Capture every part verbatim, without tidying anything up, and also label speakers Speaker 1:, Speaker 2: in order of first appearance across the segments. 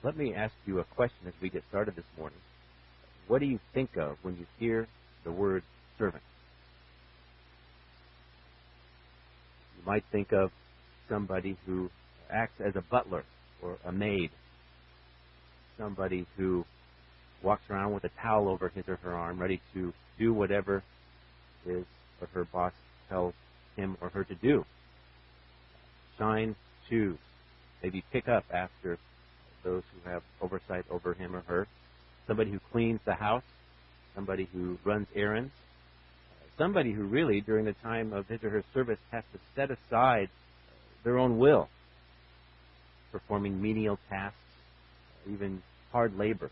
Speaker 1: Let me ask you a question as we get started this morning. What do you think of when you hear the word servant? You might think of somebody who acts as a butler or a maid, somebody who walks around with a towel over his or her arm, ready to do whatever his or her boss tells him or her to do. Shine shoes, maybe pick up after those who have oversight over him or her. Somebody who cleans the house, somebody who runs errands, somebody who really, during the time of his or her service, has to set aside their own will, performing menial tasks, even hard labor.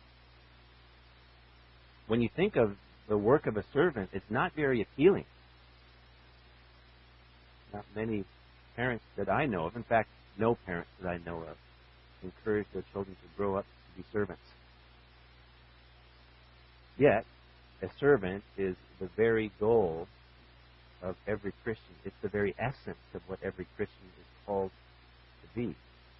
Speaker 1: When you think of the work of a servant, it's not very appealing. Not many parents that I know of, in fact, no parents that I know of, encourage their children to grow up to be servants. Yet, a servant is the very goal of every Christian. It's the very essence of what every Christian is called to be.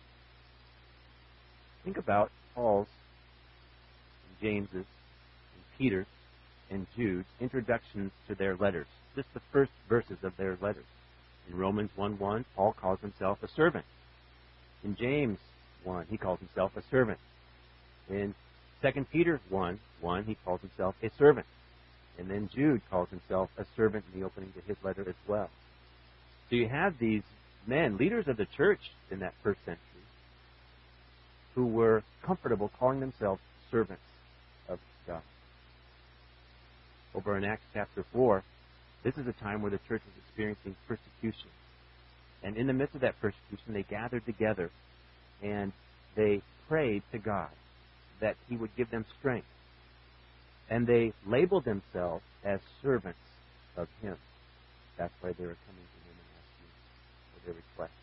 Speaker 1: Think about Paul's, and James's, and Peter's, and Jude's introductions to their letters. Just the first verses of their letters. In Romans one one, Paul calls himself a servant. In James one, he calls himself a servant. In Second Peter one one, he calls himself a servant. And then Jude calls himself a servant in the opening to his letter as well. So you have these men, leaders of the church in that first century, who were comfortable calling themselves servants of God. Over in Acts chapter four, this is a time where the church was experiencing persecution. And in the midst of that persecution, they gathered together and they prayed to God that He would give them strength. And they labeled themselves as servants of Him. That's why they were coming to Him and asking for their request.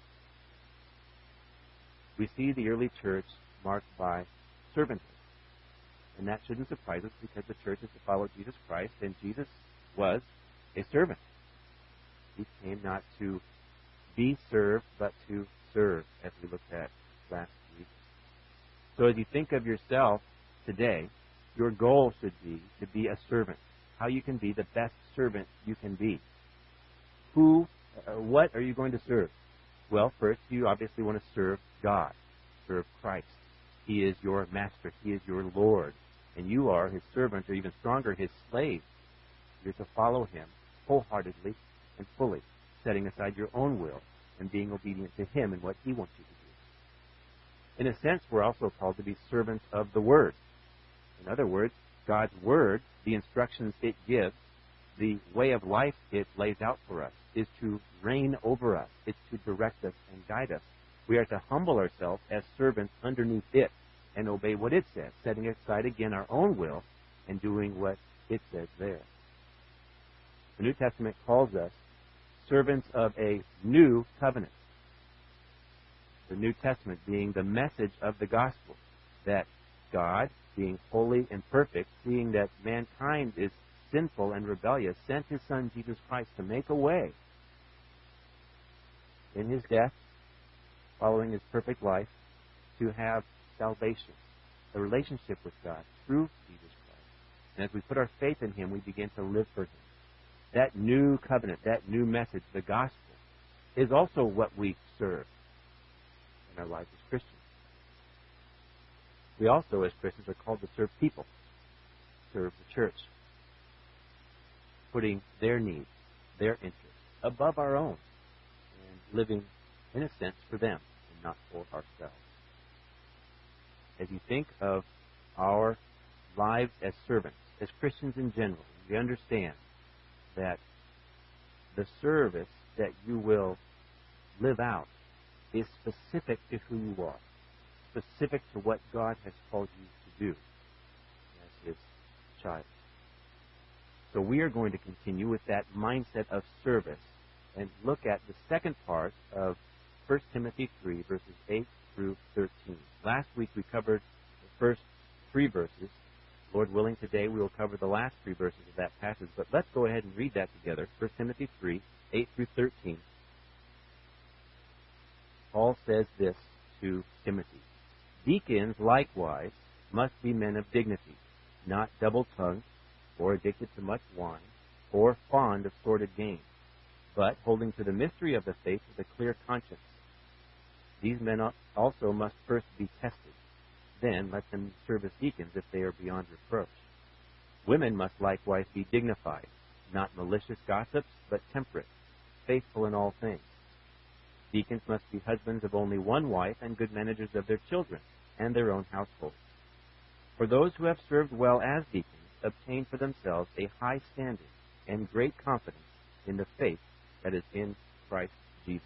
Speaker 1: We see the early church marked by servanthood. And that shouldn't surprise us because the church is to follow Jesus Christ, and Jesus was a servant. He came not to be served, but to serve, as we looked at last week. So as you think of yourself today, your goal should be to be a servant. How you can be the best servant you can be. Who, uh, what are you going to serve? Well, first, you obviously want to serve God, serve Christ. He is your master. He is your Lord. And you are His servant, or even stronger, His slave. You're to follow Him wholeheartedly and fully, setting aside your own will and being obedient to Him and what He wants you to do. In a sense, we're also called to be servants of the Word. In other words, God's Word, the instructions it gives, the way of life it lays out for us, is to reign over us. It's to direct us and guide us. We are to humble ourselves as servants underneath it and obey what it says, setting aside again our own will and doing what it says there. The New Testament calls us servants of a new covenant. The New Testament being the message of the gospel, that God, being holy and perfect, seeing that mankind is sinful and rebellious, sent His Son Jesus Christ to make a way in His death, following His perfect life, to have salvation, a relationship with God through Jesus Christ. And as we put our faith in Him, we begin to live for Him. That new covenant, that new message, the gospel, is also what we serve in our lives as Christians. We also, as Christians, are called to serve people, serve the church, putting their needs, their interests above our own, and living, in a sense, for them and not for ourselves. As you think of our lives as servants, as Christians in general, we understand that the service that you will live out is specific to who you are, specific to what God has called you to do as His child. So we are going to continue with that mindset of service and look at the second part of First Timothy three, verses eight through thirteen. Last week we covered the first three verses. Lord willing, today we will cover the last three verses of that passage. But let's go ahead and read that together. First Timothy three, eight through thirteen. Paul says this to Timothy. Deacons, likewise, must be men of dignity, not double-tongued, or addicted to much wine, or fond of sordid gain, but holding to the mystery of the faith with a clear conscience. These men also must first be tested. Then let them serve as deacons if they are beyond reproach. Women must likewise be dignified, not malicious gossips, but temperate, faithful in all things. Deacons must be husbands of only one wife and good managers of their children and their own households. For those who have served well as deacons obtain for themselves a high standing and great confidence in the faith that is in Christ Jesus.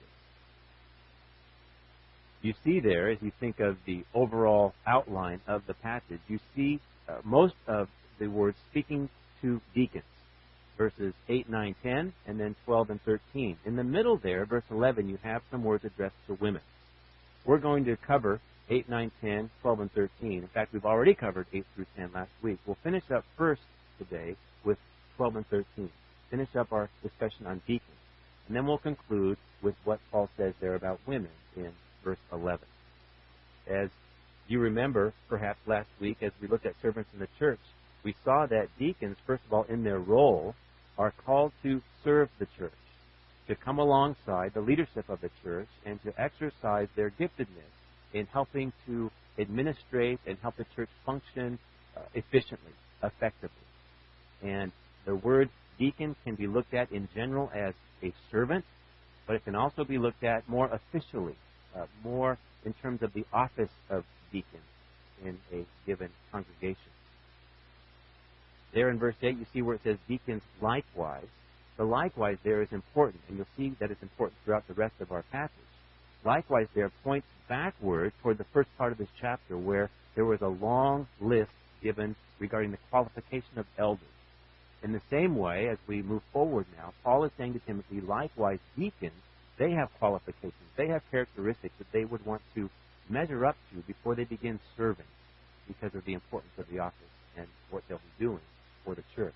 Speaker 1: You see there, as you think of the overall outline of the passage, you see uh, most of the words speaking to deacons. Verses eight, nine, ten, and then twelve and thirteen. In the middle there, verse eleven, you have some words addressed to women. We're going to cover eight, nine, ten, twelve, and thirteen. In fact, we've already covered eight through ten last week. We'll finish up first today with twelve and thirteen. Finish up our discussion on deacons. And then we'll conclude with what Paul says there about women in verse eleven. As you remember, perhaps last week, as we looked at servants in the church, we saw that deacons, first of all, in their role, are called to serve the church, to come alongside the leadership of the church and to exercise their giftedness in helping to administrate and help the church function uh, efficiently, effectively. And the word deacon can be looked at in general as a servant, but it can also be looked at more officially, uh, more in terms of the office of deacon in a given congregation. There in verse eight, you see where it says deacons likewise. The likewise there is important, and you'll see that it's important throughout the rest of our passage. Likewise there points backward toward the first part of this chapter where there was a long list given regarding the qualification of elders. In the same way, as we move forward now, Paul is saying to Timothy, likewise deacons, they have qualifications, they have characteristics that they would want to measure up to before they begin serving because of the importance of the office and what they'll be doing for the church.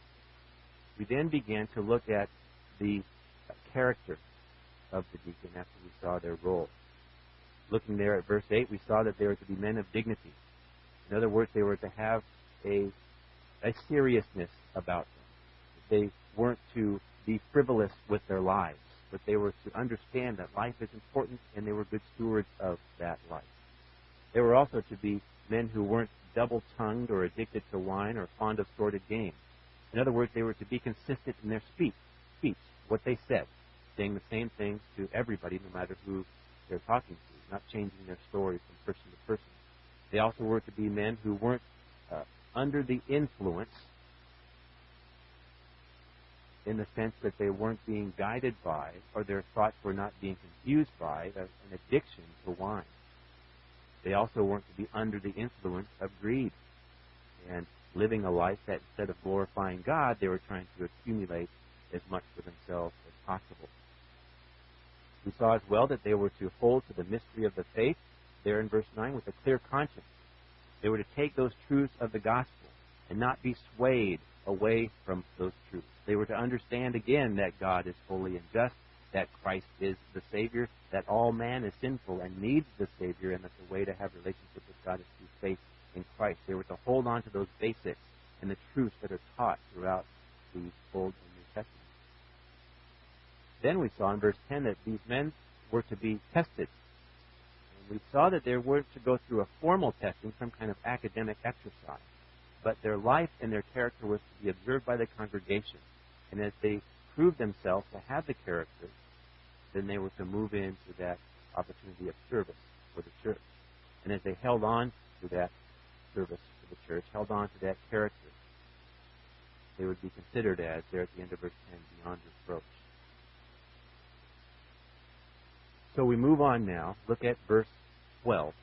Speaker 1: We then began to look at the character of the deacon after we saw their role. Looking there at verse eight, we saw that they were to be men of dignity. In other words, they were to have a, a seriousness about them. They weren't to be frivolous with their lives, but they were to understand that life is important and they were good stewards of that life. They were also to be men who weren't double-tongued or addicted to wine or fond of sordid gain. In other words, they were to be consistent in their speech, speech, what they said, saying the same things to everybody, no matter who they're talking to, not changing their story from person to person. They also were to be men who weren't uh, under the influence in the sense that they weren't being guided by, or their thoughts were not being confused by, an addiction to wine. They also weren't to be under the influence of greed and living a life that instead of glorifying God, they were trying to accumulate as much for themselves as possible. We saw as well that they were to hold to the mystery of the faith, there in verse nine, with a clear conscience. They were to take those truths of the gospel and not be swayed away from those truths. They were to understand again that God is holy and just, that Christ is the Savior, that all man is sinful and needs the Savior, and that the way to have relationship with God is through faith in Christ. They were to hold on to those basics and the truths that are taught throughout the Old and New Testament. Then we saw in verse ten that these men were to be tested. And we saw that they were to go through a formal testing, some kind of academic exercise. But their life and their character was to be observed by the congregation. And as they proved themselves to have the character, then they were to move into that opportunity of service for the church. And as they held on to that service for the church, held on to that character, they would be considered as, there at the end of verse ten, beyond reproach. So we move on now, look at verse twelve.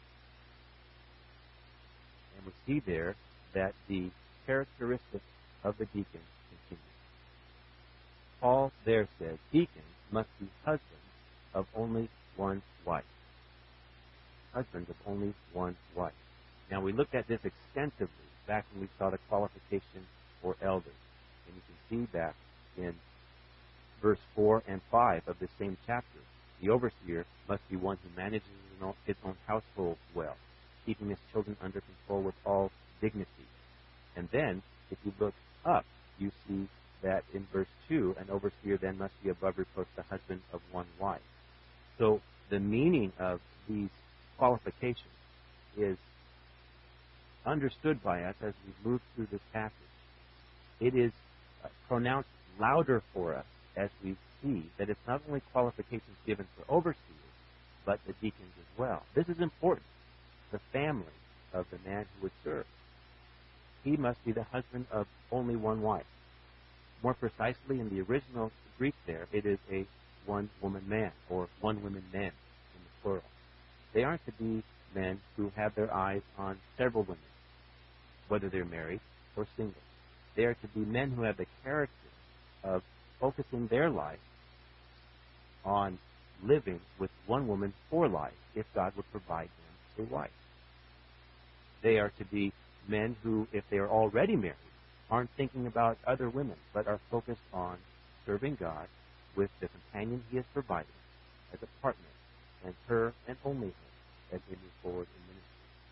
Speaker 1: And we see there that the characteristics of the deacon continue. Paul there says, deacons must be husbands of only one wife. Husbands of only one wife. Now, we looked at this extensively back when we saw the qualification for elders. And you can see back in verse four and five of the same chapter. The overseer must be one who manages his own household well. keeping his children under control with all dignity. And then, if you look up, you see that in verse two, an overseer then must be above reproach, the husband of one wife. So the meaning of these qualifications is understood by us as we move through this passage. It is uh, pronounced louder for us as we see that it's not only qualifications given for overseers, but the deacons as well. This is important. The family of the man who would serve. He must be the husband of only one wife. More precisely, in the original Greek there, it is a one-woman man, or one-woman men in the plural. They aren't to be men who have their eyes on several women, whether they're married or single. They are to be men who have the character of focusing their life on living with one woman for life, if God would provide them a wife. They are to be men who, if they are already married, aren't thinking about other women, but are focused on serving God with the companion he has provided as a partner, and her and only her as they move forward in ministry.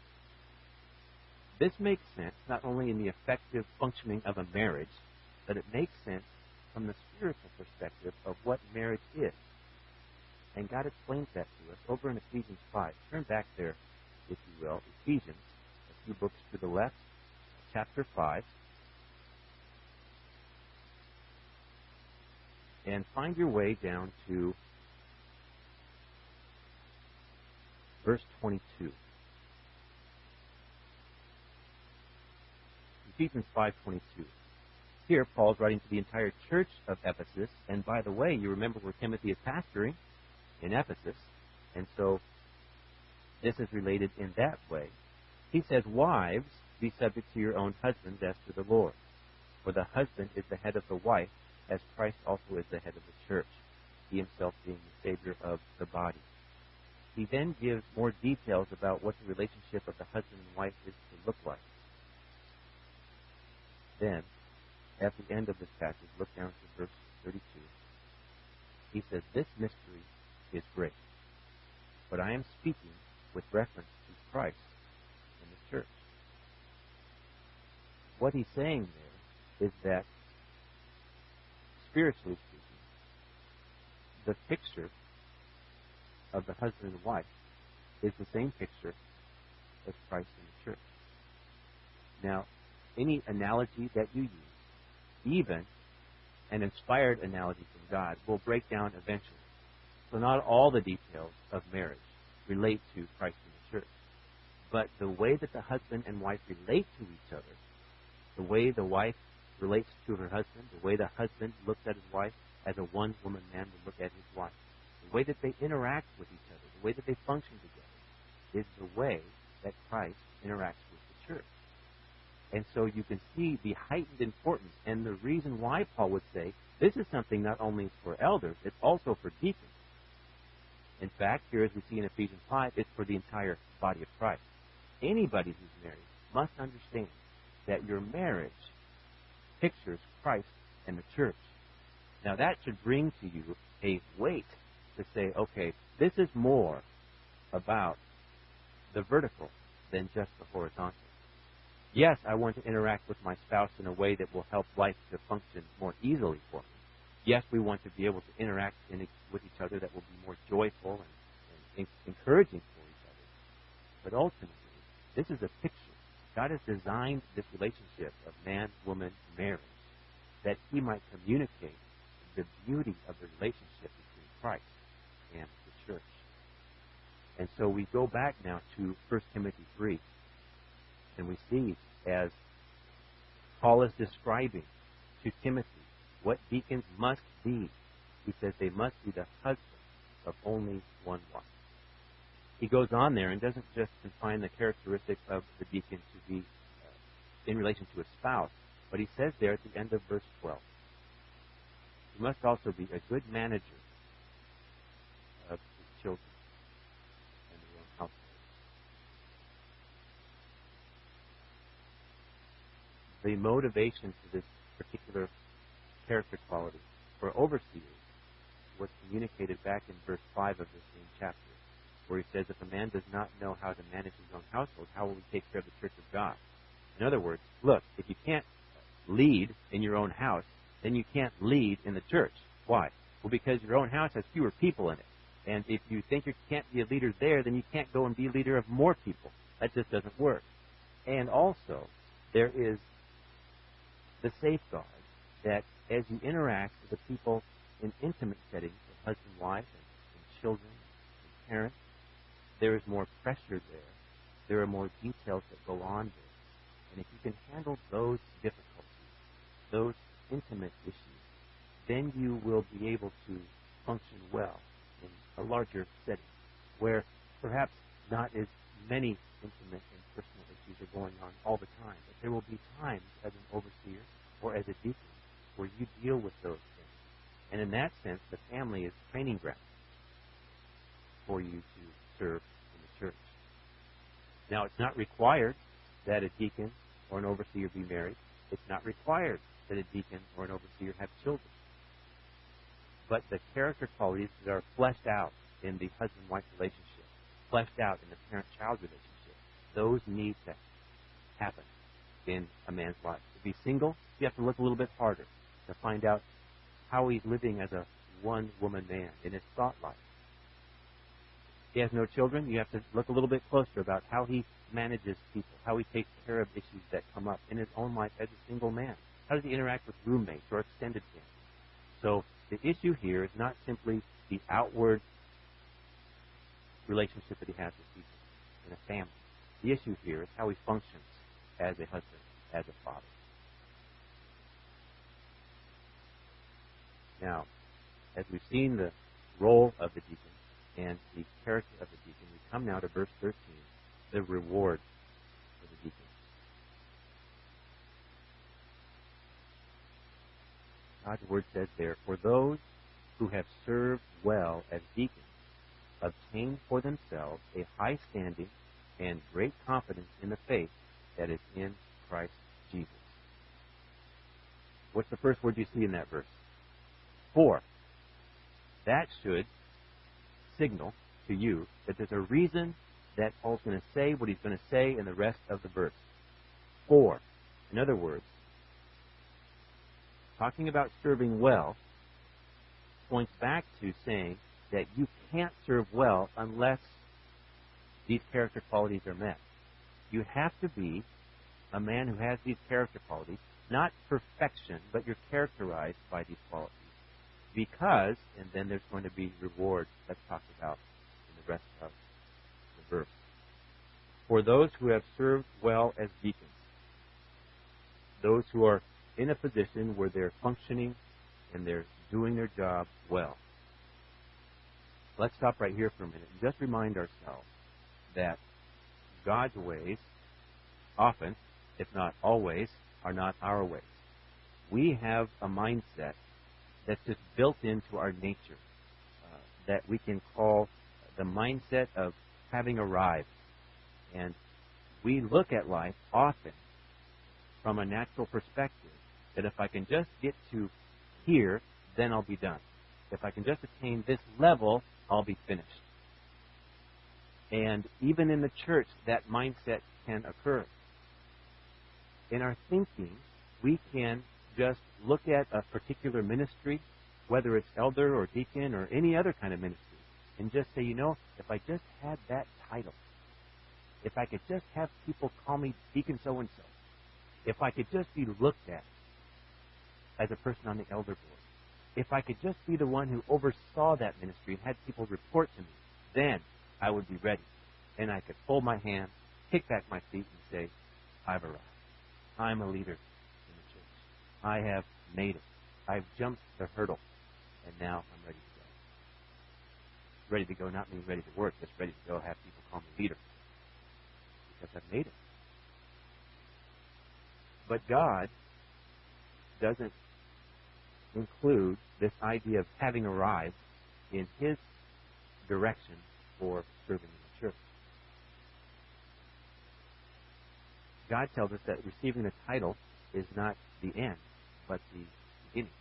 Speaker 1: This makes sense not only in the effective functioning of a marriage, but it makes sense from the spiritual perspective of what marriage is. And God explains that to us over in Ephesians five. Turn back there, if you will. Ephesians, a few books to the left, chapter five. And find your way down to verse twenty-two. Ephesians five twenty-two. Here, Paul's writing to the entire church of Ephesus. And by the way, you remember where Timothy is pastoring in Ephesus. And so this is related in that way. He says, "Wives, be subject to your own husbands as to the Lord. For the husband is the head of the wife, as Christ also is the head of the church, he himself being the Savior of the body." He then gives more details about what the relationship of the husband and wife is to look like. Then, at the end of this passage, look down to verse thirty-two. He says, "This mystery is great, but I am speaking with reference to Christ and the church." What he's saying there is that, spiritually speaking, the picture of the husband and wife is the same picture as Christ and the church. Now, any analogy that you use, even an inspired analogy from God, will break down eventually. So not all the details of marriage relate to Christ and the church. But the way that the husband and wife relate to each other, the way the wife relates to her husband, the way the husband looks at his wife as a one-woman man would look at his wife, the way that they interact with each other, the way that they function together, is the way that Christ interacts with the church. And so you can see the heightened importance and the reason why Paul would say this is something not only for elders, it's also for deacons. In fact, here as we see in Ephesians five, it's for the entire body of Christ. Anybody who's married must understand that your marriage pictures Christ and the church. Now that should bring to you a weight to say, okay, this is more about the vertical than just the horizontal. Yes, I want to interact with my spouse in a way that will help life to function more easily for me. Yes, we want to be able to interact in, with each other that will be more joyful and, and encouraging for each other. But ultimately, this is a picture. God has designed this relationship of man, woman, marriage, that he might communicate the beauty of the relationship between Christ and the church. And so we go back now to First Timothy three, and we see as Paul is describing to Timothy what deacons must be. He says they must be the husband of only one wife. He goes on there and doesn't just confine the characteristics of the deacon to be uh, in relation to a spouse, but he says there at the end of verse twelve, he must also be a good manager of his children and their own household. The motivation for this particular character quality for overseers was communicated back in verse five of this same chapter. where he says, if a man does not know how to manage his own household, how will he take care of the church of God? In other words, look, if you can't lead in your own house, then you can't lead in the church. Why? Well, because your own house has fewer people in it. And if you think you can't be a leader there, then you can't go and be a leader of more people. That just doesn't work. And also, there is the safeguard that as you interact with the people in intimate settings of husband, wife, and, and children, and parents, there is more pressure there. There are more details that go on there. And if you can handle those difficulties, those intimate issues, then you will be able to function well in a larger setting where perhaps not as many intimate and personal issues are going on all the time. But there will be times as an overseer or as a deacon where you deal with those things. And in that sense, the family is training ground for you to serve in the church. Now, it's not required that a deacon or an overseer be married. It's not required that a deacon or an overseer have children. But the character qualities that are fleshed out in the husband-wife relationship, fleshed out in the parent-child relationship, those need to happen in a man's life. To be single, you have to look a little bit harder to find out how he's living as a one-woman man in his thought life. If he has no children, you have to look a little bit closer about how he manages people, how he takes care of issues that come up in his own life as a single man. How does he interact with roommates or extended family? So the issue here is not simply the outward relationship that he has with people in a family. The issue here is how he functions as a husband, as a father. Now, as we've seen the role of the deacon and the character of the deacon, we come now to verse thirteen, the reward for the deacon. God's word says there, for those who have served well as deacons obtain for themselves a high standing and great confidence in the faith that is in Christ Jesus. What's the first word you see in that verse? For. That should signal to you that there's a reason that Paul's going to say what he's going to say in the rest of the verse. For. In other words, talking about serving well points back to saying that you can't serve well unless these character qualities are met. You have to be a man who has these character qualities, not perfection, but you're characterized by these qualities. Because, and then there's going to be reward that's talked about in the rest of the verse. For those who have served well as deacons, those who are in a position where they're functioning and they're doing their job well. Let's stop right here for a minute and just remind ourselves that God's ways often, if not always, are not our ways. We have a mindset that's just built into our nature uh, that we can call the mindset of having arrived. And we look at life often from a natural perspective that if I can just get to here, then I'll be done. If I can just attain this level, I'll be finished. And even in the church, that mindset can occur. In our thinking, we can just look at a particular ministry, whether it's elder or deacon or any other kind of ministry, and just say, you know, if I just had that title, if I could just have people call me deacon so-and-so, if I could just be looked at as a person on the elder board, if I could just be the one who oversaw that ministry and had people report to me, then I would be ready. And I could fold my hands, kick back my feet, and say, I've arrived. I'm a leader in the church. I have made it. I've jumped the hurdle, and now I'm ready to go. Ready to go, not mean ready to work, just ready to go have people call me leader. Because I've made it. But God doesn't include this idea of having arrived in His direction for serving in the church. God tells us that receiving a title is not the end, but the beginning.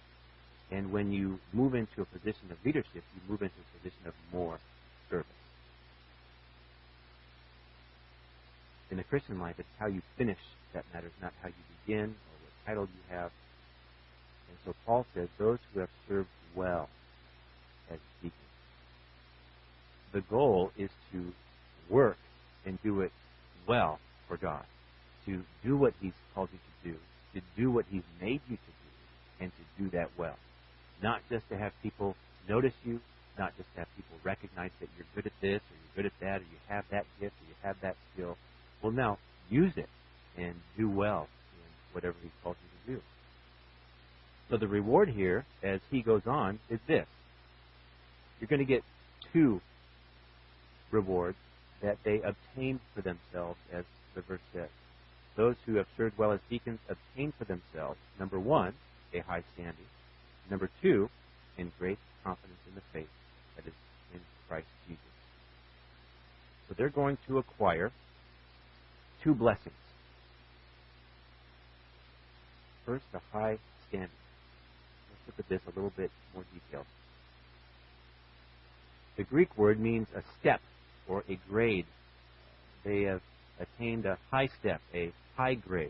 Speaker 1: And when you move into a position of leadership, you move into a position of more service. in the Christian life, it's how you finish that matters, not how you begin or what title you have. And so Paul says, those who have served well as deacons. The goal is to work and do it well for God, to do what He's called you to do, to do what He's made you to do, and to do that well. Not just to have people notice you, not just to have people recognize that you're good at this, or you're good at that, or you have that gift, or you have that skill. Well, now, use it and do well in whatever He's called you to do. So the reward here, as he goes on, is this. You're going to get two rewards that they obtained for themselves, as the verse says. Those who have served well as deacons obtain for themselves, number one, a high standing. Number two, in great confidence in the faith that is in Christ Jesus. So they're going to acquire two blessings. First, a high standing. Let's look at this a little bit more detailed. The Greek word means a step or a grade. They have attained a high step, a high grade.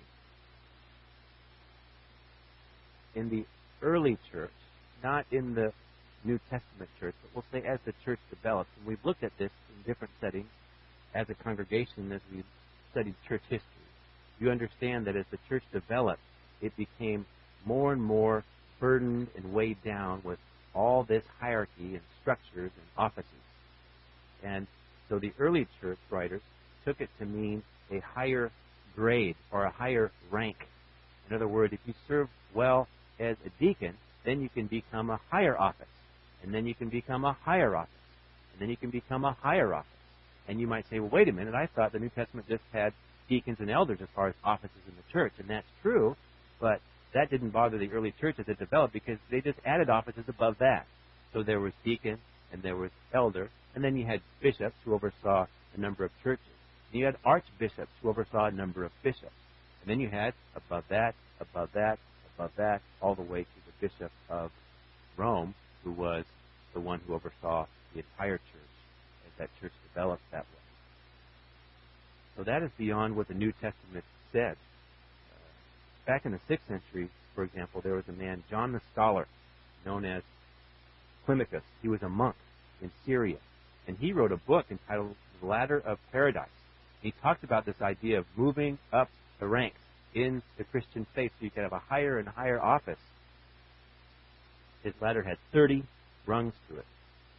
Speaker 1: In the early church, not in the New Testament church, but we'll say as the church develops, and we've looked at this in different settings as a congregation as we've studied church history. You understand that as the church developed, it became more and more burdened and weighed down with all this hierarchy and structures and offices. And so the early church writers took it to mean a higher grade or a higher rank. In other words, if you serve well as a deacon, then you can become a higher office. And then you can become a higher office. And then you can become a higher office. And you might say, well, wait a minute, I thought the New Testament just had deacons and elders as far as offices in the church. And that's true, but that didn't bother the early church as it developed because they just added offices above that. So there was deacon, and there was elder, and then you had bishops who oversaw a number of churches. And you had archbishops who oversaw a number of bishops. And then you had above that, above that, above that, all the way to the Bishop of Rome, who was the one who oversaw the entire church as that church developed that way. So that is beyond what the New Testament said. Uh, back in the sixth century, for example, there was a man, John the Scholar, known as Climacus. He was a monk in Syria, and he wrote a book entitled The Ladder of Paradise. He talked about this idea of moving up the ranks in the Christian faith so you could have a higher and higher office. His ladder had thirty rungs to it.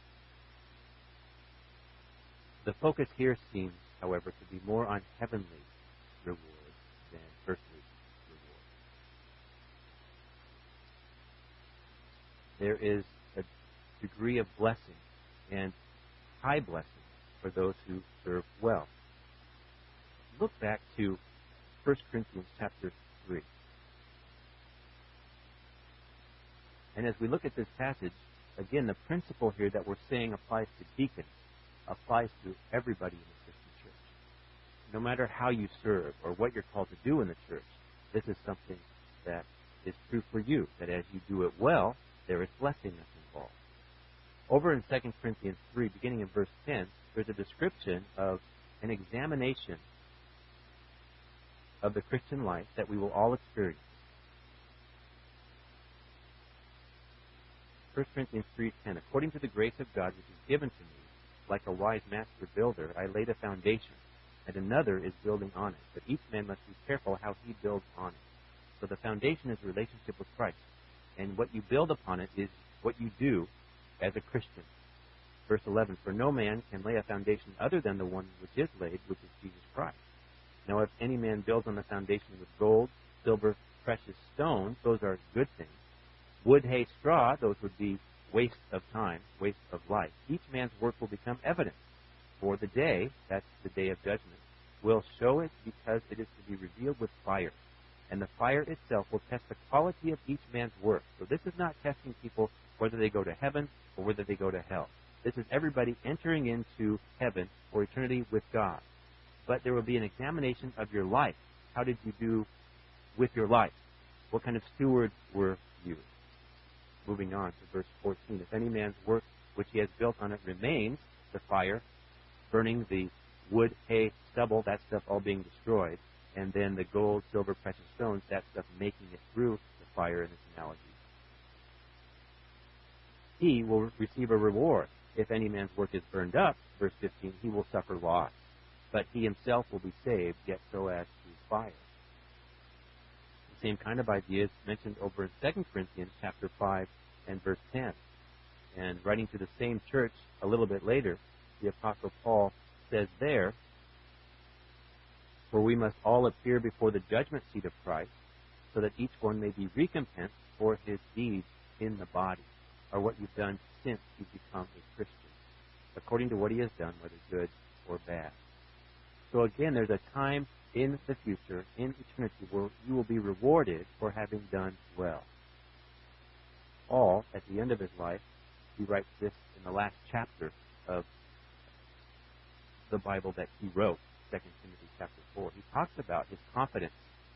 Speaker 1: The focus here seems, however, to be more on heavenly reward than earthly reward. There is a degree of blessing and high blessing for those who serve well. Look back to First Corinthians chapter three. And as we look at this passage, again, the principle here that we're saying applies to deacons, applies to everybody in the Christian church. No matter how you serve or what you're called to do in the church, this is something that is true for you, that as you do it well, there is blessing that's involved. Over in Second Corinthians three, beginning in verse ten, there's a description of an examination of the Christian life that we will all experience. First Corinthians three ten, according to the grace of God which is given to me, like a wise master builder, I laid a foundation, and another is building on it. But each man must be careful how he builds on it. So the foundation is a relationship with Christ. And what you build upon it is what you do as a Christian. Verse eleven, for no man can lay a foundation other than the one which is laid, which is Jesus Christ. Now if any man builds on the foundation with gold, silver, precious stones, those are good things. Wood, hay, straw, those would be waste of time, waste of life. Each man's work will become evident. For the day, that's the day of judgment, will show it because it is to be revealed with fire. And the fire itself will test the quality of each man's work. So this is not testing people whether they go to heaven or whether they go to hell. This is everybody entering into heaven for eternity with God. But there will be an examination of your life. How did you do with your life? What kind of steward were you? Moving on to verse fourteen. If any man's work which he has built on it remains, the fire, burning the wood, hay, stubble, that stuff all being destroyed, and then the gold, silver, precious stones, that stuff making it through the fire in this analogy. He will receive a reward. If any man's work is burned up, verse fifteen, he will suffer loss. But he himself will be saved, yet so as through fire. The same kind of idea is mentioned over in Second Corinthians chapter five and verse ten. And writing to the same church a little bit later, the Apostle Paul says there, "For we must all appear before the judgment seat of Christ, so that each one may be recompensed for his deeds in the body, or what you've done since you've become a Christian, according to what he has done, whether good or bad." So again, there's a time in the future, in eternity, where you will be rewarded for having done well. Paul, at the end of his life, he writes this in the last chapter of the Bible that he wrote, Second Timothy chapter four. He talks about his confidence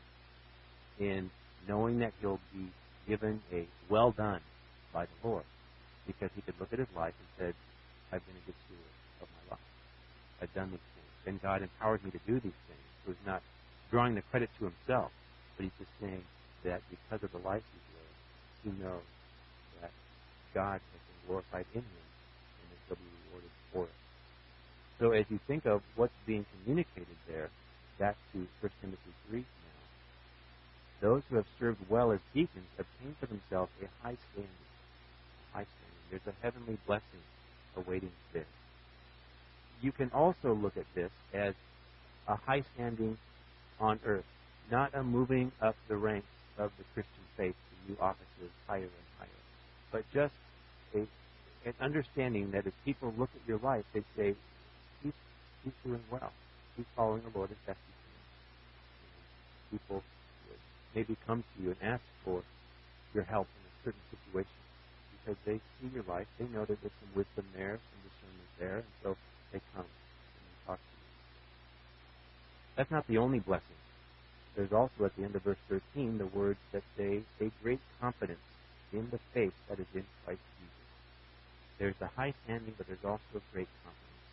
Speaker 1: in knowing that he'll be given a well done by the Lord, because he could look at his life and said, "I've been a good steward of my life. I've done these things. And God empowered me to do these things." So he's not drawing the credit to himself, but he's just saying that because of the life he's lived, he knows that God has been glorified in him and that he'll be rewarded for it. So as you think of what's being communicated there, back to First Timothy three now, those who have served well as deacons obtain for themselves a high standing. A high standing. There's a heavenly blessing awaiting this. You can also look at this as a high standing on earth, not a moving up the ranks of the Christian faith to new offices higher and higher, but just a, an understanding that as people look at your life, they say, he's, he's doing well. He's following the Lord as best he can. People would maybe come to you and ask for your help in a certain situation because they see your life. They know that there's some wisdom there, some discernment there, and so they come and they talk to you. That's not the only blessing. There's also at the end of verse thirteen the words that say a great confidence in the faith that is in Christ Jesus. There's a high standing, but there's also a great confidence.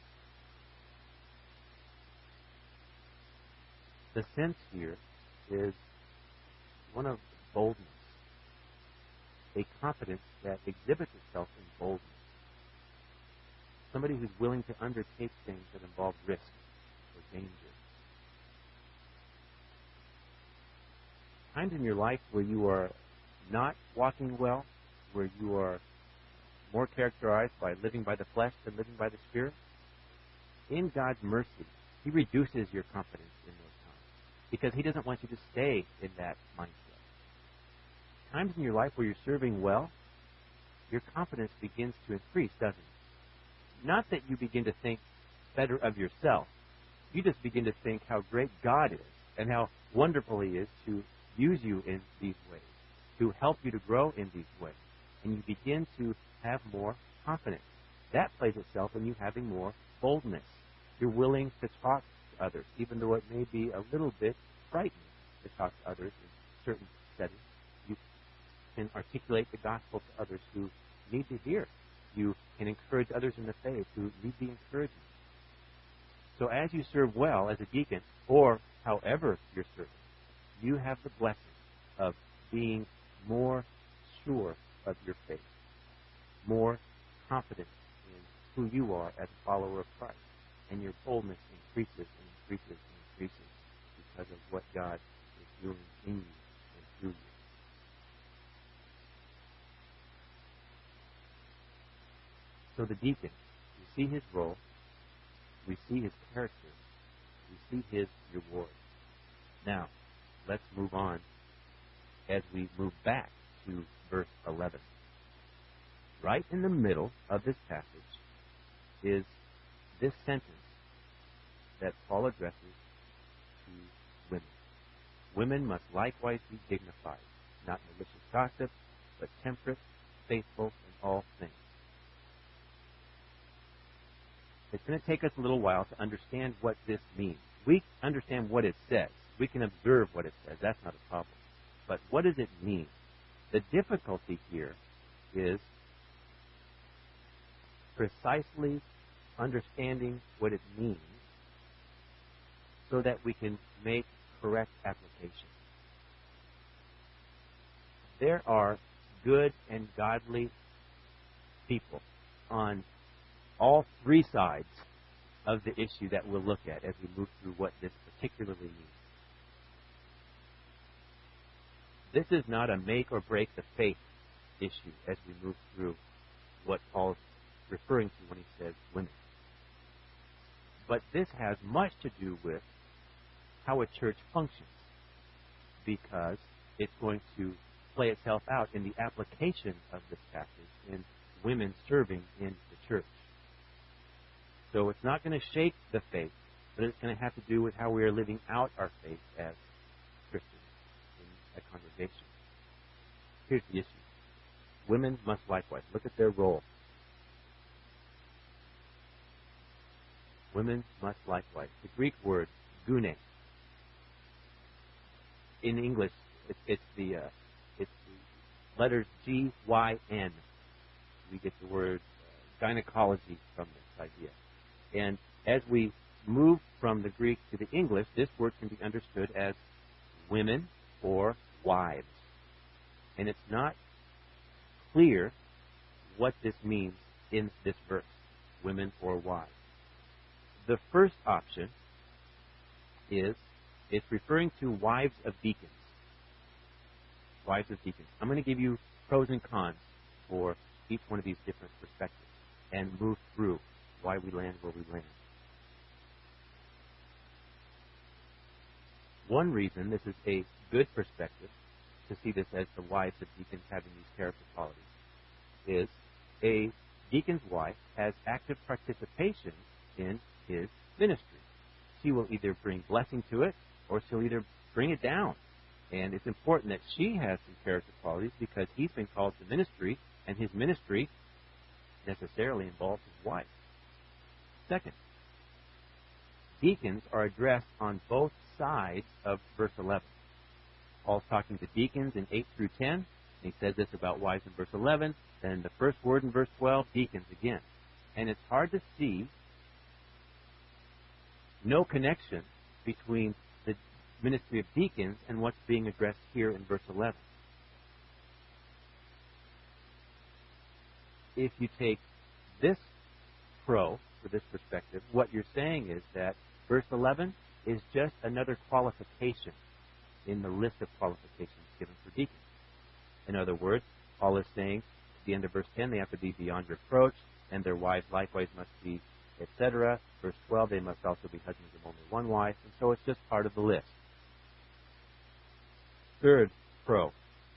Speaker 1: The sense here is one of boldness, a confidence that exhibits itself in boldness. Somebody who's willing to undertake things that involve risk or danger. Times in your life where you are not walking well, where you are more characterized by living by the flesh than living by the Spirit, in God's mercy, He reduces your confidence in those times because He doesn't want you to stay in that mindset. Times in your life where you're serving well, your confidence begins to increase, doesn't it? Not that you begin to think better of yourself. You just begin to think how great God is and how wonderful He is to use you in these ways, to help you to grow in these ways. And you begin to have more confidence. That plays itself in you having more boldness. You're willing to talk to others, even though it may be a little bit frightening to talk to others in certain settings. You can articulate the gospel to others who need to hear. You can encourage others in the faith who need the encouragement. So as you serve well as a deacon, or however you're serving, you have the blessing of being more sure of your faith, more confident in who you are as a follower of Christ, and your boldness increases and increases and increases because of what God is doing in you and through you. So the deacon, we see his role, we see his character, we see his reward. Now, let's move on as we move back to verse eleven. Right in the middle of this passage is this sentence that Paul addresses to women. Women must likewise be dignified, not malicious gossip, but temperate, faithful in all things. It's going to take us a little while to understand what this means. We understand what it says. We can observe what it says. That's not a problem. But what does it mean? The difficulty here is precisely understanding what it means so that we can make correct application. There are good and godly people on all three sides of the issue that we'll look at as we move through what this particularly means. This is not a make or break the faith issue as we move through what Paul's referring to when he says women. But this has much to do with how a church functions, because it's going to play itself out in the application of this passage in women serving in the church. So it's not going to shake the faith, but it's going to have to do with how we are living out our faith as Christians in a congregation. Here's the issue. Women must likewise. Look at their role. Women must likewise. The Greek word, gune. In English, it's, it's the uh, it's the letters G Y N. We get the word uh, gynecology from this idea. And as we move from the Greek to the English, this word can be understood as women or wives. And it's not clear what this means in this verse, women or wives. The first option is it's referring to wives of deacons. Wives of deacons. I'm going to give you pros and cons for each one of these different perspectives and move through why we land where we land. One reason this is a good perspective to see this as the wives of deacons having these character qualities is a deacon's wife has active participation in his ministry. She will either bring blessing to it or she'll either bring it down. And it's important that she has some character qualities because he's been called to ministry, and his ministry necessarily involves his wife. Second, deacons are addressed on both sides of verse eleven. Paul's talking to deacons in eight through ten, and he says this about wives in verse eleven. Then the first word in verse twelve, deacons again. And it's hard to see no connection between the ministry of deacons and what's being addressed here in verse eleven. If you take this pro for this perspective, what you're saying is that verse eleven is just another qualification in the list of qualifications given for deacons. In other words, Paul is saying at the end of verse ten, they have to be beyond reproach, and their wives likewise must be, et cetera. Verse twelve, they must also be husbands of only one wife, and so it's just part of the list. Third pro.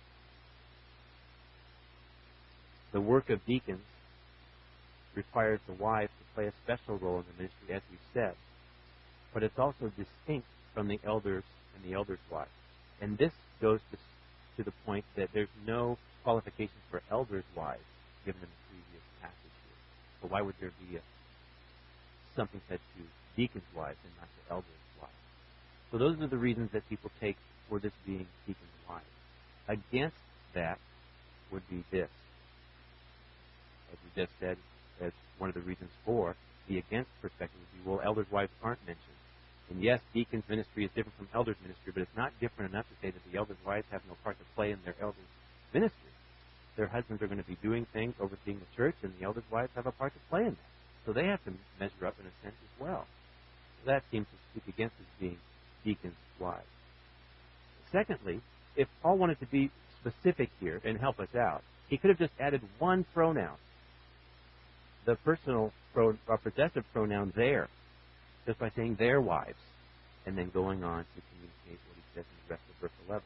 Speaker 1: The work of deacons requires the wives to play a special role in the ministry, as we've said. But it's also distinct from the elders and the elders' wives. And this goes to, to the point that there's no qualifications for elders' wives given in the previous passage here. So why would there be a, something said to deacons' wives and not to elders' wives? So those are the reasons that people take for this being deacons' wives. Against that would be this. As we just said, as one of the reasons for the against perspective would be, well, elders' wives aren't mentioned. And yes, deacons' ministry is different from elders' ministry, but it's not different enough to say that the elders' wives have no part to play in their elders' ministry. Their husbands are going to be doing things, overseeing the church, and the elders' wives have a part to play in that. So they have to measure up in a sense as well. So that seems to speak against as being deacons' wives. Secondly, if Paul wanted to be specific here and help us out, he could have just added one pronoun, the personal pro, or possessive pronoun there, just by saying their wives, and then going on to communicate what he says in the rest of verse eleven.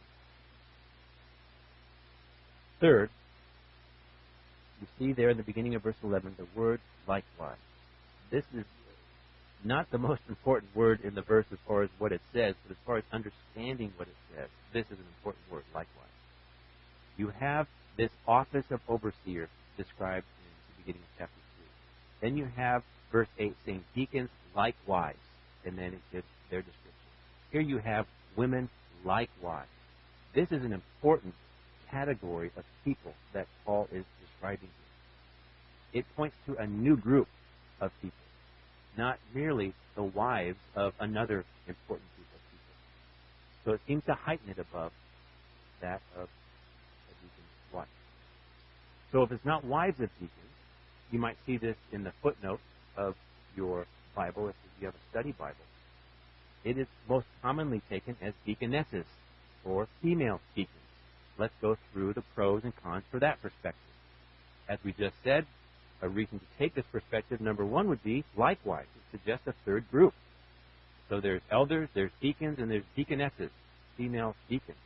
Speaker 1: Third, you see there in the beginning of verse eleven the word likewise. This is not the most important word in the verse as far as what it says, but as far as understanding what it says, this is an important word, likewise. You have this office of overseer described in the beginning of chapter three. Then you have verse eight saying deacons likewise, and then it gives their description. Here you have women likewise. This is an important category of people that Paul is describing here. It points to a new group of people. not merely the wives of another important group of people. So it seems to heighten it above that of a deacon's wife. So if it's not wives of deacons, you might see this in the footnote of your Bible if you have a study Bible. It is most commonly taken as deaconesses or female deacons. Let's go through the pros and cons for that perspective. As we just said, a reason to take this perspective, number one, would be likewise. It suggests a third group. So there's elders, there's deacons, and there's deaconesses, female deacons.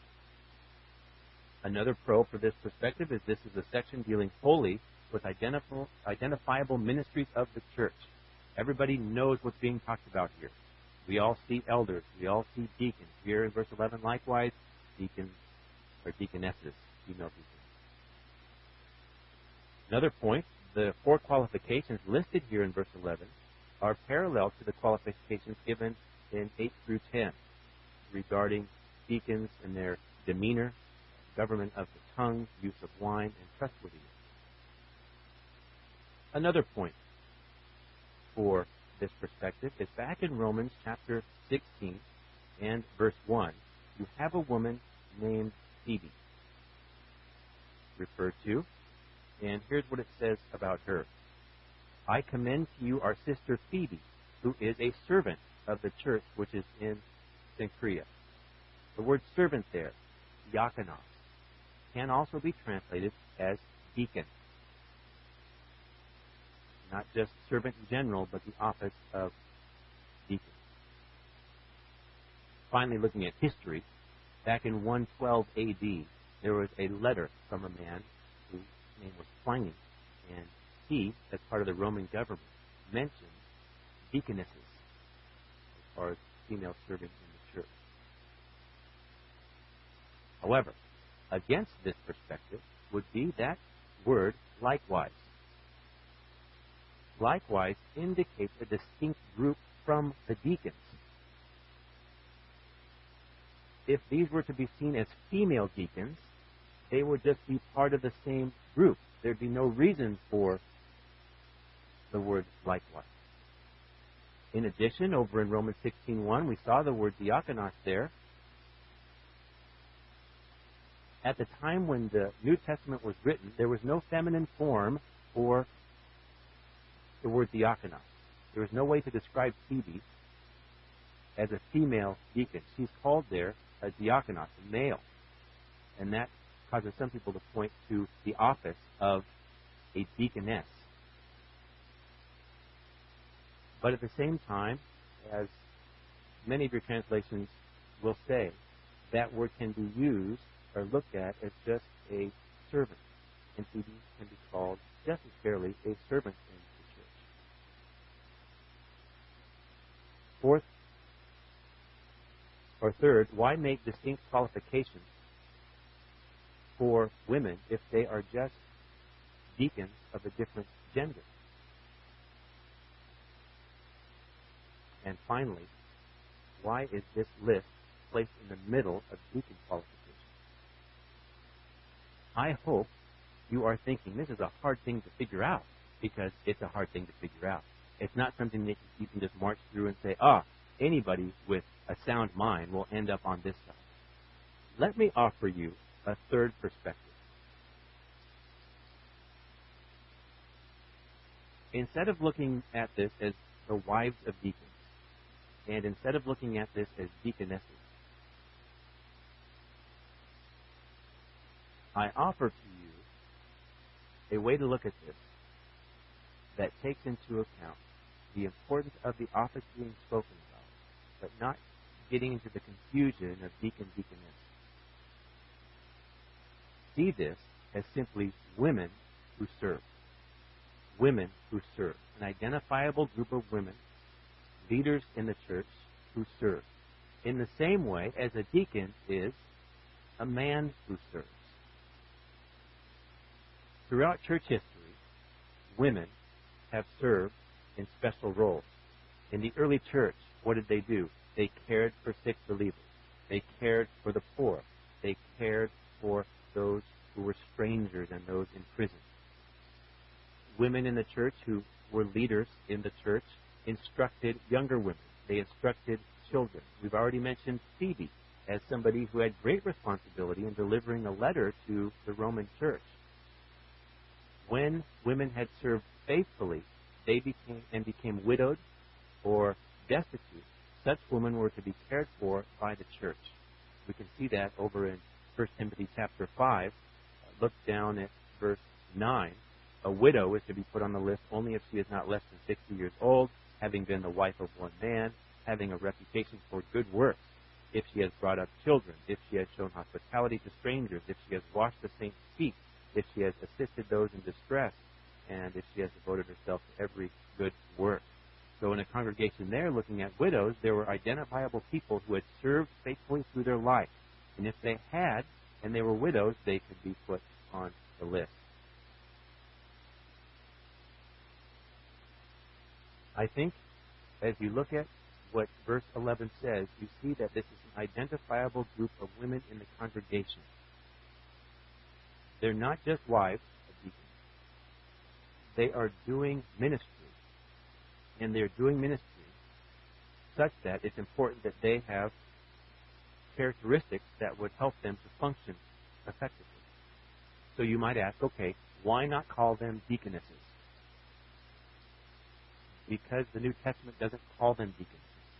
Speaker 1: Another pro for this perspective is this is a section dealing wholly with identif- identifiable ministries of the church. Everybody knows what's being talked about here. We all see elders. We all see deacons. Here in verse eleven, likewise, deacons or deaconesses, female deacons. Another point, the four qualifications listed here in verse eleven are parallel to the qualifications given in eight through ten regarding deacons and their demeanor, government of the tongue, use of wine, and trustworthiness. Another point for this perspective is back in Romans chapter sixteen and verse one, you have a woman named Phoebe referred to, and here's what it says about her. I commend to you our sister Phoebe, who is a servant of the church which is in Cenchrea. The word servant there, diakonos, can also be translated as deacon. Not just servant in general, but the office of deacon. Finally, looking at history, back in one twelve A D, there was a letter from a man whose name was Pliny, and he, as part of the Roman government, mentioned deaconesses as far as female serving in the church. However, against this perspective would be that word likewise. Likewise indicates a distinct group from the deacons. If these were to be seen as female deacons, they would just be part of the same group. There'd be no reason for the word likewise. In addition, over in Romans sixteen one, we saw the word diakonos there. At the time when the New Testament was written, there was no feminine form for the word diakonos. There was no way to describe Phoebe as a female deacon. She's called there a diakonos, a male. And that causes some people to point to the office of a deaconess. But at the same time, as many of your translations will say, that word can be used or looked at as just a servant. And Phoebe can be called just as fairly a servant in the church. Fourth, or third, why make distinct qualifications for women if they are just deacons of a different gender? And finally, why is this list placed in the middle of deacon qualifications? I hope you are thinking this is a hard thing to figure out, because it's a hard thing to figure out. It's not something that you can just march through and say, ah, anybody with a sound mind will end up on this side. Let me offer you a third perspective. Instead of looking at this as the wives of deacons, and instead of looking at this as deaconesses, I offer to you a way to look at this that takes into account the importance of the office being spoken about, but not getting into the confusion of deacon, deaconess. See this as simply women who serve. Women who serve. An identifiable group of women, leaders in the church who serve. In the same way as a deacon is a man who serves. Throughout church history, women have served in special roles. In the early church, what did they do? They cared for sick believers. They cared for the poor. They cared for those who were strangers and those in prison. Women in the church who were leaders in the church instructed younger women. They instructed children. We've already mentioned Phoebe as somebody who had great responsibility in delivering a letter to the Roman church. When women had served faithfully, they became and became widowed or destitute, such women were to be cared for by the church. We can see that over in First Timothy chapter five. Look down at verse nine. A widow is to be put on the list only if she is not less than sixty years old, having been the wife of one man, having a reputation for good works, if she has brought up children, if she has shown hospitality to strangers, if she has washed the saints' feet, if she has assisted those in distress, and if she has devoted herself to every good work. So in a congregation there looking at widows, there were identifiable people who had served faithfully through their life. And if they had, and they were widows, they could be put on the list. I think as you look at what verse eleven says, you see that this is an identifiable group of women in the congregation. They're not just wives of deacons. They are doing ministry. And they're doing ministry such that it's important that they have characteristics that would help them to function effectively. So you might ask, okay, why not call them deaconesses? Because the New Testament doesn't call them deaconesses.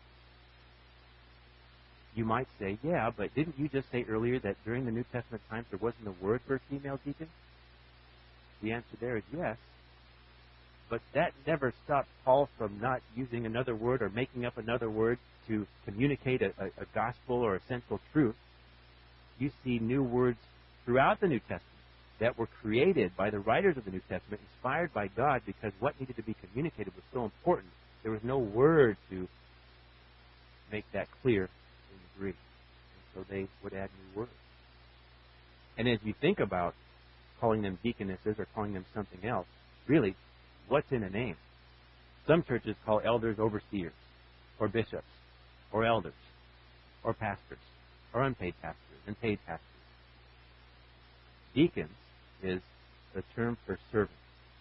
Speaker 1: You might say, yeah, but didn't you just say earlier that during the New Testament times there wasn't a word for a female deacon? The answer there is yes. But that never stopped Paul from not using another word or making up another word to communicate a, a, a gospel or a central truth. You see new words throughout the New Testament that were created by the writers of the New Testament, inspired by God, because what needed to be communicated was so important. There was no word to make that clear in the Greek. And so they would add new words. And as you think about calling them deaconesses or calling them something else, really, what's in a name? Some churches call elders overseers, or bishops, or elders, or pastors, or unpaid pastors, and paid pastors. Deacons is the term for servant.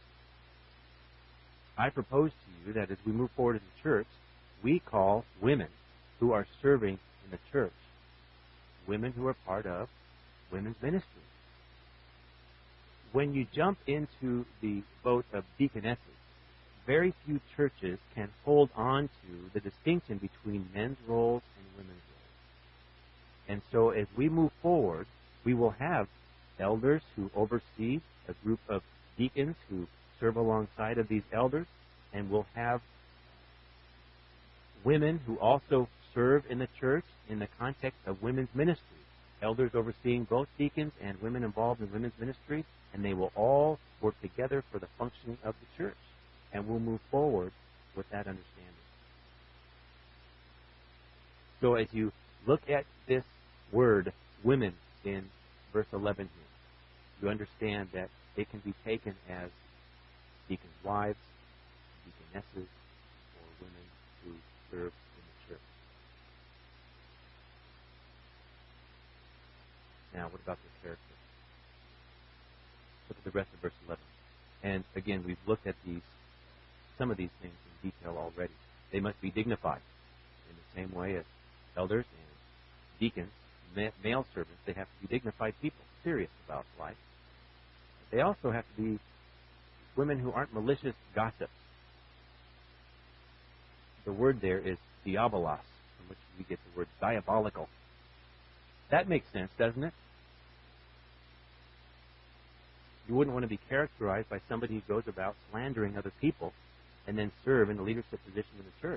Speaker 1: I propose to you that as we move forward as a church, we call women who are serving in the church women who are part of women's ministry. When you jump into the boat of deaconesses, very few churches can hold on to the distinction between men's roles and women's roles. And so as we move forward, we will have elders who oversee a group of deacons who serve alongside of these elders, and we'll have women who also serve in the church in the context of women's ministry. Elders overseeing both deacons and women involved in women's ministry, and they will all work together for the functioning of the church. And we'll move forward with that understanding. So as you look at this word, women, in verse eleven here, you understand that it can be taken as deacons' wives, deaconesses, or women who serve in the church. Now, what about their character? Look at the rest of verse eleven. And again, we've looked at these, some of these things in detail already. They must be dignified in the same way as elders and deacons, male servants. They have to be dignified people, serious about life. They also have to be women who aren't malicious gossips. The word there is diabolos, from which we get the word diabolical. That makes sense, doesn't it? You wouldn't want to be characterized by somebody who goes about slandering other people and then serve in the leadership position in the church.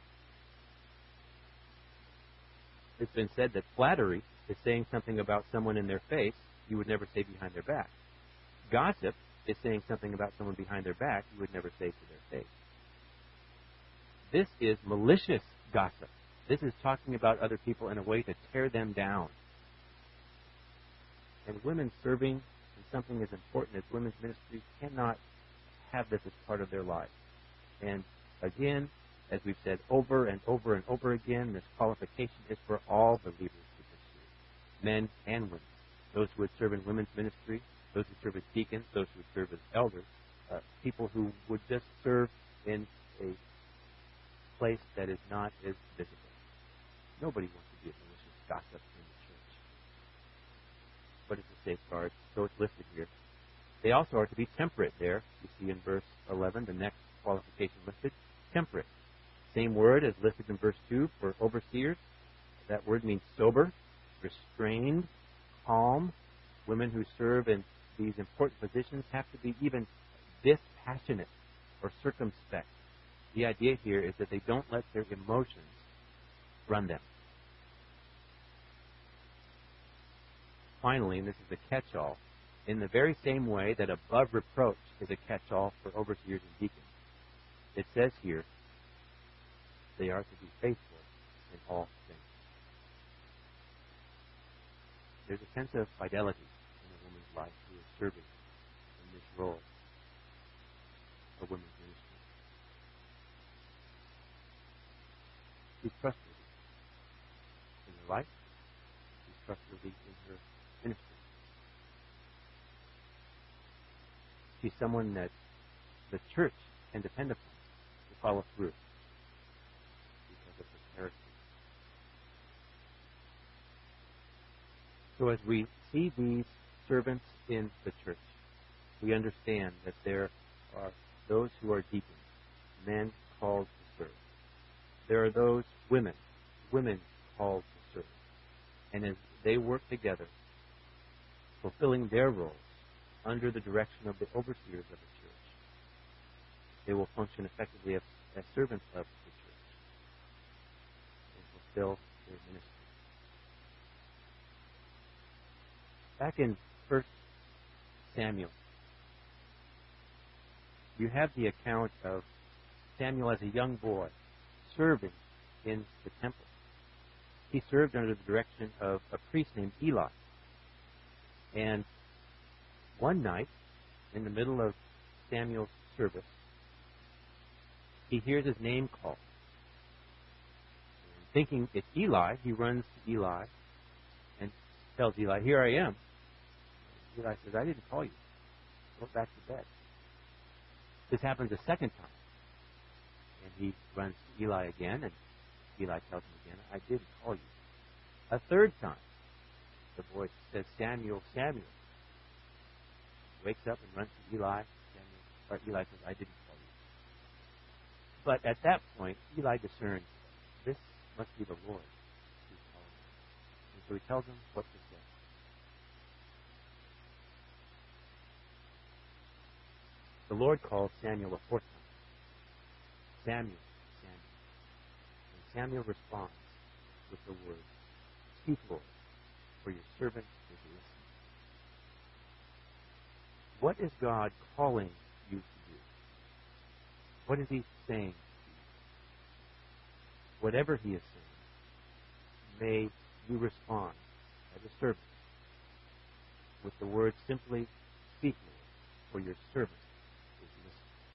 Speaker 1: It's been said that flattery is saying something about someone in their face you would never say behind their back. Gossip is saying something about someone behind their back you would never say to their face. This is malicious gossip. This is talking about other people in a way to tear them down. And women serving in something as important as women's ministry cannot have this as part of their lives. And again, as we've said over and over and over again, this qualification is for all believers to pursue, men and women. Those who would serve in women's ministry, those who serve as deacons, those who serve as elders, uh, people who would just serve in a place that is not as visible. Nobody wants to be a malicious gossip in the church. But it's a safeguard, so it's listed here. They also are to be temperate there. You see in verse eleven, the next qualification listed, temperate. Same word as listed in verse two for overseers. That word means sober, restrained, calm. Women who serve in these important positions have to be even dispassionate or circumspect. The idea here is that they don't let their emotions run them. Finally, and this is a catch-all, in the very same way that above reproach is a catch-all for overseers and deacons, it says here, they are to be faithful in all things. There's a sense of fidelity in a woman's life who is serving in this role of women's ministry. She's trustworthy in her life. She's trustworthy in her ministry. She's someone that the church can depend upon to follow through because of her character. So as we see these servants in the church, we understand that there are those who are deacons, men called to serve. There are those women, women called to serve. And as they work together, fulfilling their roles under the direction of the overseers of the church, they will function effectively as, as servants of the church and fulfill their ministry. Back in First Samuel, you have the account of Samuel as a young boy serving in the temple. He served under the direction of a priest named Eli. And one night, in the middle of Samuel's service, he hears his name called. And thinking it's Eli, he runs to Eli and tells Eli, "Here I am." Eli says, "I didn't call you. Go back to bed." This happens a second time. And he runs to Eli again, and Eli tells him again, "I didn't call you." A third time, the voice says, "Samuel, Samuel." He wakes up and runs to Eli. Samuel, or Eli says, "I didn't call you." But at that point, Eli discerns, this must be the Lord who's calling him. And so he tells him what to say. The Lord calls Samuel a fourth time. "Samuel, Samuel." And Samuel responds with the words, "Speak, Lord, for your servant is listening." What is God calling you to do? What is He saying to you? Whatever He is saying, may you respond as a servant with the words simply, "Speak, Lord, for your servant